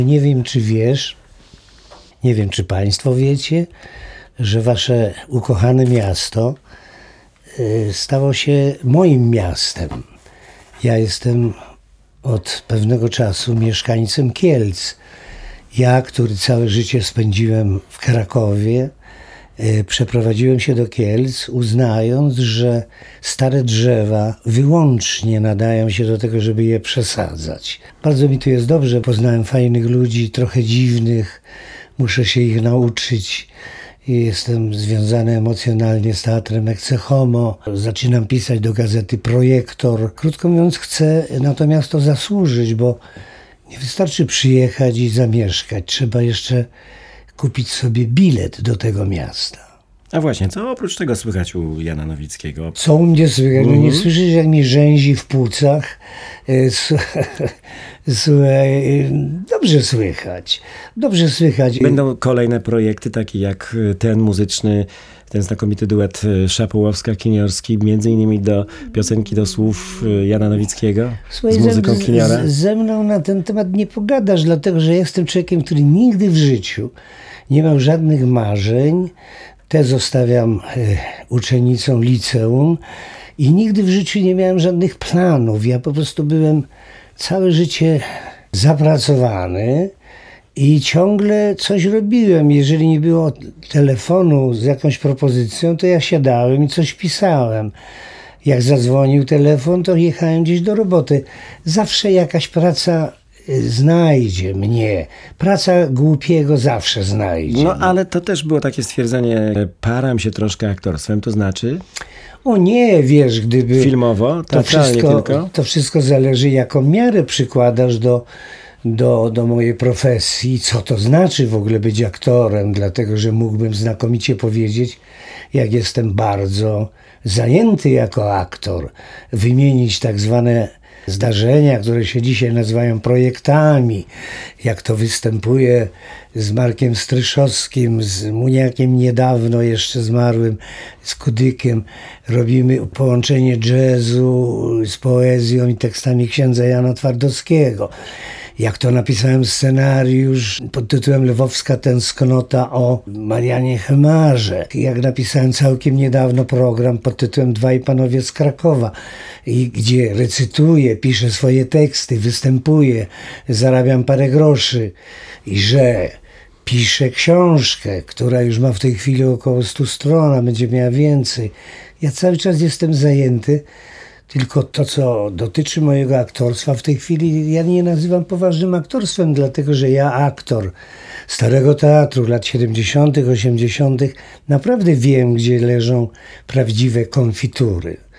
Nie wiem, czy wiesz, nie wiem, czy państwo wiecie, że wasze ukochane miasto stało się moim miastem. Ja jestem od pewnego czasu mieszkańcem Kielc. Ja, który całe życie spędziłem w Krakowie, przeprowadziłem się do Kielc, uznając, że stare drzewa wyłącznie nadają się do tego, żeby je przesadzać. Bardzo mi tu jest dobrze, poznałem fajnych ludzi, trochę dziwnych, muszę się ich nauczyć. Jestem związany emocjonalnie z teatrem Ecce Homo. Zaczynam pisać do gazety Projektor. Krótko mówiąc, chcę na to miasto zasłużyć, bo nie wystarczy przyjechać i zamieszkać. Trzeba jeszcze kupić sobie bilet do tego miasta. A właśnie, co oprócz tego słychać u Jana Nowickiego? Co u mnie słychać? No nie słyszysz, jak mi rzęzi w płucach? Słuchaj, dobrze słychać. Dobrze słychać. Będą kolejne projekty, takie jak ten muzyczny, ten znakomity duet Szapołowska-Kiniorski, między innymi do piosenki, do słów Jana Nowickiego z muzyką Kiniora? Ze mną na ten temat nie pogadasz, dlatego że jestem człowiekiem, który nigdy w życiu nie miał żadnych marzeń. Te zostawiam uczennicom liceum i nigdy w życiu nie miałem żadnych planów. Ja po prostu byłem całe życie zapracowany i ciągle coś robiłem. Jeżeli nie było telefonu z jakąś propozycją, to ja siadałem i coś pisałem. Jak zadzwonił telefon, to jechałem gdzieś do roboty. Zawsze jakaś praca znajdzie mnie. Praca głupiego zawsze znajdzie. No ale to też było takie stwierdzenie, param się troszkę aktorstwem, to znaczy O nie, wiesz, gdyby... filmowo, teatralnie tylko? To wszystko zależy, jaką miarę przykładasz do mojej profesji. Co to znaczy w ogóle być aktorem, dlatego że mógłbym znakomicie powiedzieć, jak jestem bardzo zajęty jako aktor. Wymienić tak zwane zdarzenia, które się dzisiaj nazywają projektami, jak to występuje z Markiem Stryszowskim, z Muniakiem niedawno jeszcze zmarłym, z Kudykiem. Robimy połączenie jazzu z poezją i tekstami księdza Jana Twardowskiego. Jak to napisałem scenariusz pod tytułem Lwowska tęsknota o Marianie Chemarze. Jak napisałem całkiem niedawno program pod tytułem Dwaj panowie z Krakowa, gdzie recytuję, piszę swoje teksty, występuję, zarabiam parę groszy i że piszę książkę, która już ma w tej chwili około 100 stron, a będzie miała więcej. Ja cały czas jestem zajęty. Tylko to, co dotyczy mojego aktorstwa, w tej chwili ja nie nazywam poważnym aktorstwem, dlatego że ja, aktor Starego Teatru lat 70., 80., naprawdę wiem, gdzie leżą prawdziwe konfitury.